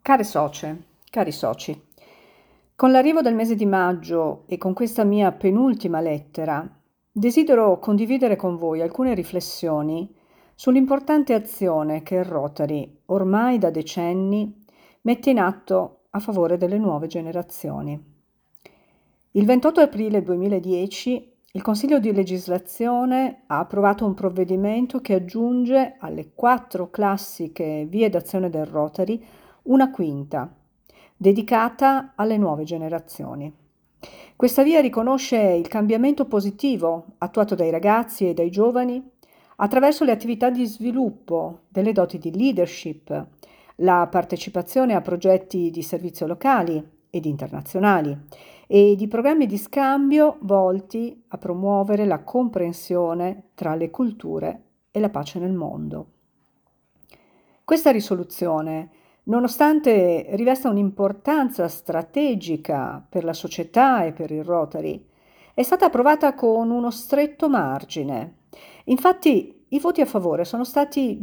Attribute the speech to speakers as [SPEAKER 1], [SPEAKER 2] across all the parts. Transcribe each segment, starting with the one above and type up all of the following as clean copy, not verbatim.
[SPEAKER 1] Care socie, cari soci, con l'arrivo del mese di maggio e con questa mia penultima lettera, desidero condividere con voi alcune riflessioni sull'importante azione che il Rotary, ormai da decenni, mette in atto a favore delle nuove generazioni. Il 28 aprile 2010 il Consiglio di legislazione ha approvato un provvedimento che aggiunge alle 4 classiche vie d'azione del Rotary una quinta, dedicata alle nuove generazioni. Questa via riconosce il cambiamento positivo attuato dai ragazzi e dai giovani attraverso le attività di sviluppo delle doti di leadership, la partecipazione a progetti di servizio locali ed internazionali e di programmi di scambio volti a promuovere la comprensione tra le culture e la pace nel mondo. Questa risoluzione, nonostante rivesta un'importanza strategica per la società e per il Rotary, è stata approvata con uno stretto margine. Infatti, i voti a favore sono stati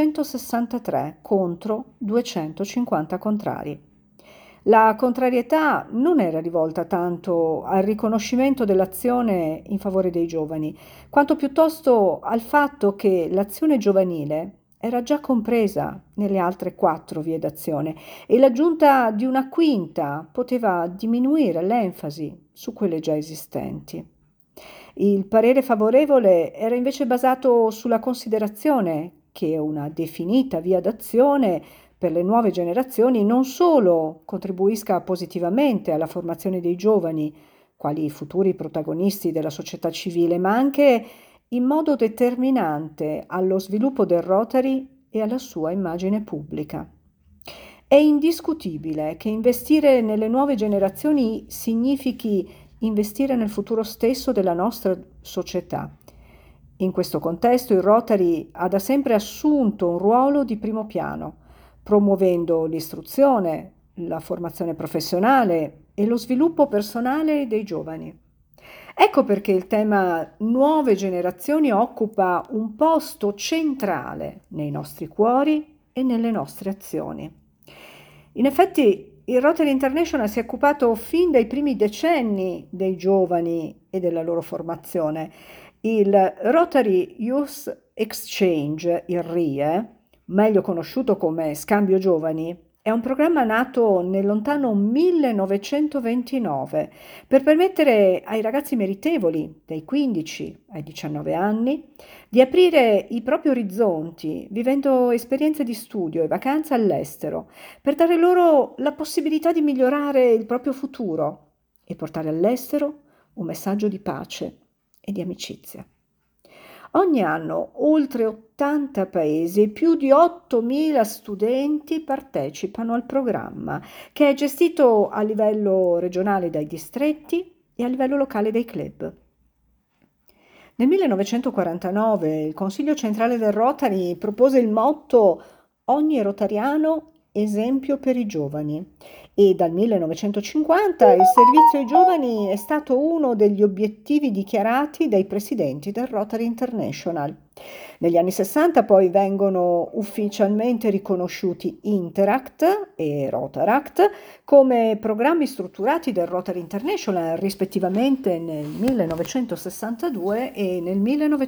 [SPEAKER 1] 263 contro 250 contrari. La contrarietà non era rivolta tanto al riconoscimento dell'azione in favore dei giovani, quanto piuttosto al fatto che l'azione giovanile era già compresa nelle altre 4 vie d'azione e l'aggiunta di una quinta poteva diminuire l'enfasi su quelle già esistenti. Il parere favorevole era invece basato sulla considerazione che una definita via d'azione per le nuove generazioni non solo contribuisca positivamente alla formazione dei giovani, quali futuri protagonisti della società civile, ma anche in modo determinante allo sviluppo del Rotary e alla sua immagine pubblica. È indiscutibile che investire nelle nuove generazioni significhi investire nel futuro stesso della nostra società. In questo contesto il Rotary ha da sempre assunto un ruolo di primo piano, promuovendo l'istruzione, la formazione professionale e lo sviluppo personale dei giovani. Ecco perché il tema nuove generazioni occupa un posto centrale nei nostri cuori e nelle nostre azioni. In effetti, il Rotary International si è occupato fin dai primi decenni dei giovani e della loro formazione. Il Rotary Youth Exchange, il RIE, meglio conosciuto come Scambio Giovani, è un programma nato nel lontano 1929 per permettere ai ragazzi meritevoli, dai 15 ai 19 anni, di aprire i propri orizzonti vivendo esperienze di studio e vacanza all'estero, per dare loro la possibilità di migliorare il proprio futuro e portare all'estero un messaggio di pace e di amicizia. Ogni anno oltre 80 paesi e più di 8.000 studenti partecipano al programma, che è gestito a livello regionale dai distretti e a livello locale dai club. Nel 1949 il Consiglio centrale del Rotary propose il motto "Ogni rotariano esempio per i giovani" e dal 1950 il servizio ai giovani è stato uno degli obiettivi dichiarati dai presidenti del Rotary International. Negli anni 60 poi vengono ufficialmente riconosciuti Interact e Rotaract come programmi strutturati del Rotary International rispettivamente nel 1962 e nel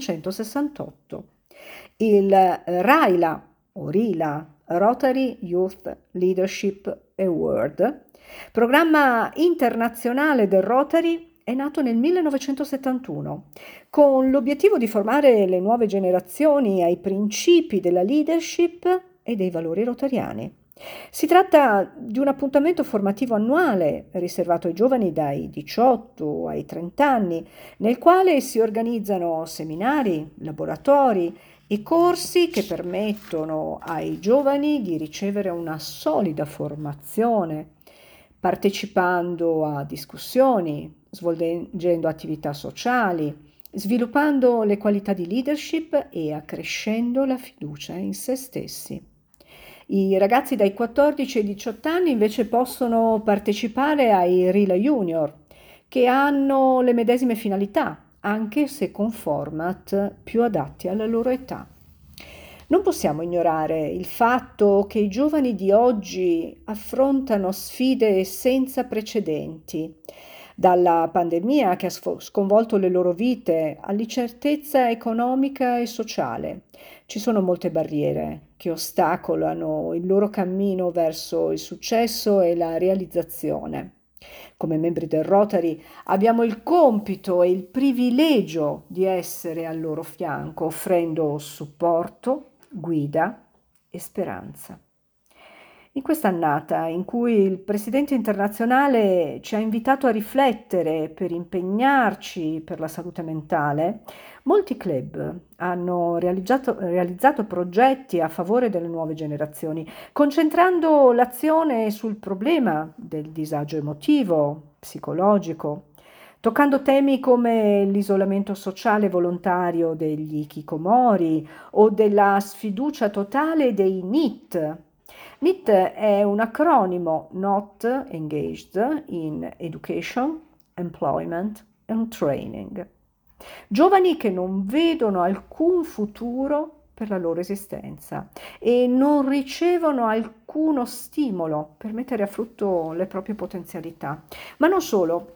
[SPEAKER 1] 1968. Il RAILA o RILA, Rotary Youth Leadership Award, programma internazionale del Rotary, è nato nel 1971 con l'obiettivo di formare le nuove generazioni ai principi della leadership e dei valori rotariani. Si tratta di un appuntamento formativo annuale riservato ai giovani dai 18 ai 30 anni, nel quale si organizzano seminari, laboratori e corsi che permettono ai giovani di ricevere una solida formazione, partecipando a discussioni, svolgendo attività sociali, sviluppando le qualità di leadership e accrescendo la fiducia in se stessi. I ragazzi dai 14 ai 18 anni invece possono partecipare ai Rila Junior, che hanno le medesime finalità, anche se con format più adatti alla loro età. Non possiamo ignorare il fatto che i giovani di oggi affrontano sfide senza precedenti, dalla pandemia che ha sconvolto le loro vite all'incertezza economica e sociale. Ci sono molte barriere che ostacolano il loro cammino verso il successo e la realizzazione. Come membri del Rotary abbiamo il compito e il privilegio di essere al loro fianco, offrendo supporto, guida e speranza. In quest'annata in cui il Presidente internazionale ci ha invitato a riflettere per impegnarci per la salute mentale, molti club hanno realizzato progetti a favore delle nuove generazioni, concentrando l'azione sul problema del disagio emotivo, psicologico, toccando temi come l'isolamento sociale volontario degli hikikomori o della sfiducia totale dei NEET. NEET è un acronimo Not Engaged in Education, Employment and Training. Giovani che non vedono alcun futuro per la loro esistenza e non ricevono alcuno stimolo per mettere a frutto le proprie potenzialità. Ma non solo,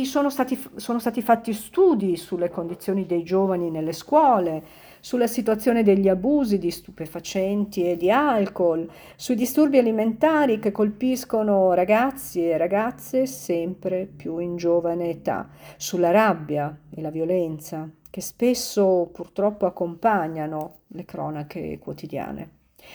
[SPEAKER 1] sono stati fatti studi sulle condizioni dei giovani nelle scuole, sulla situazione degli abusi di stupefacenti e di alcol, sui disturbi alimentari che colpiscono ragazzi e ragazze sempre più in giovane età, sulla rabbia e la violenza che spesso purtroppo accompagnano le cronache quotidiane.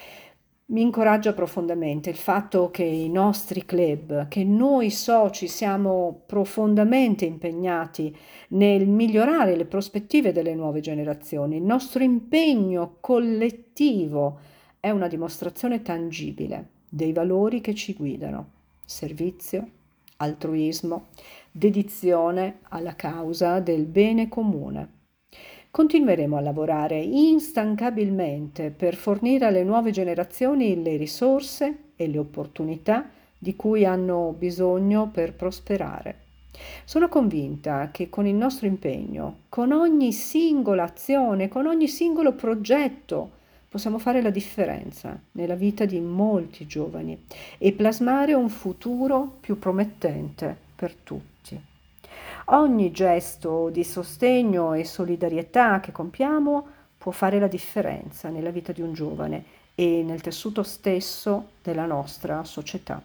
[SPEAKER 1] Mi incoraggia profondamente il fatto che i nostri club, che noi soci siamo profondamente impegnati nel migliorare le prospettive delle nuove generazioni. Il nostro impegno collettivo è una dimostrazione tangibile dei valori che ci guidano: servizio, altruismo, dedizione alla causa del bene comune. Continueremo a lavorare instancabilmente per fornire alle nuove generazioni le risorse e le opportunità di cui hanno bisogno per prosperare. Sono convinta che con il nostro impegno, con ogni singola azione, con ogni singolo progetto, possiamo fare la differenza nella vita di molti giovani e plasmare un futuro più promettente per tutti. Ogni gesto di sostegno e solidarietà che compiamo può fare la differenza nella vita di un giovane e nel tessuto stesso della nostra società.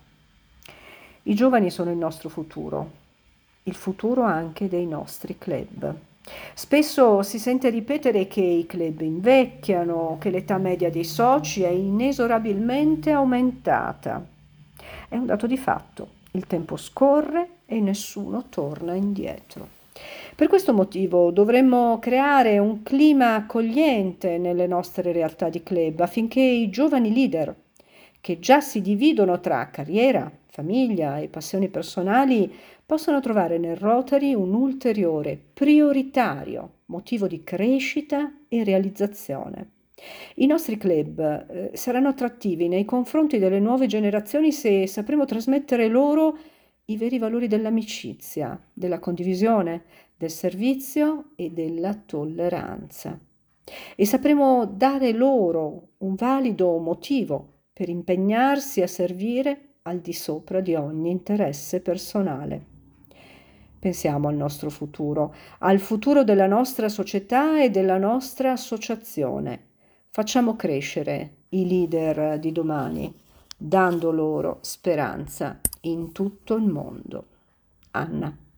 [SPEAKER 1] I giovani sono il nostro futuro, il futuro anche dei nostri club. Spesso si sente ripetere che i club invecchiano, che l'età media dei soci è inesorabilmente aumentata. È un dato di fatto. Il tempo scorre e nessuno torna indietro. Per questo motivo dovremmo creare un clima accogliente nelle nostre realtà di club affinché i giovani leader, che già si dividono tra carriera, famiglia e passioni personali, possano trovare nel Rotary un ulteriore, prioritario motivo di crescita e realizzazione. I nostri club saranno attrattivi nei confronti delle nuove generazioni se sapremo trasmettere loro i veri valori dell'amicizia, della condivisione, del servizio e della tolleranza. E sapremo dare loro un valido motivo per impegnarsi a servire al di sopra di ogni interesse personale. Pensiamo al nostro futuro, al futuro della nostra società e della nostra associazione. Facciamo crescere i leader di domani, dando loro speranza in tutto il mondo. Anna.